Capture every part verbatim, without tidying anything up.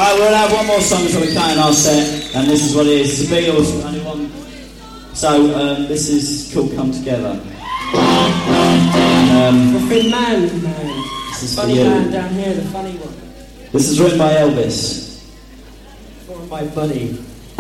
Alright, we'll have one more song before we cut in our set, and this is what it is. It's a Beatles, only one. So, um, this is called Come Together. Um, the thin man, man. This is funny man down here, the funny one. This is written by Elvis. For my buddy.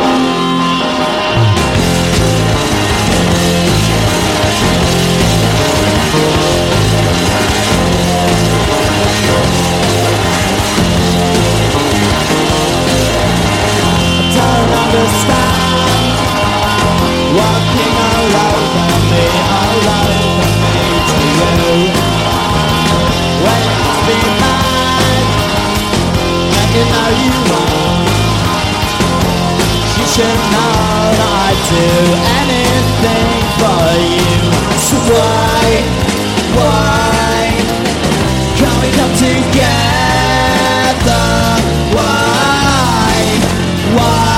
Understand walking all over me, all over me to you. When it's been mad, and you know you won't, you should know that I'd do anything for you. So why, why can't we come together? Why, why?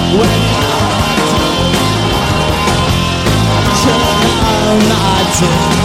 When I do,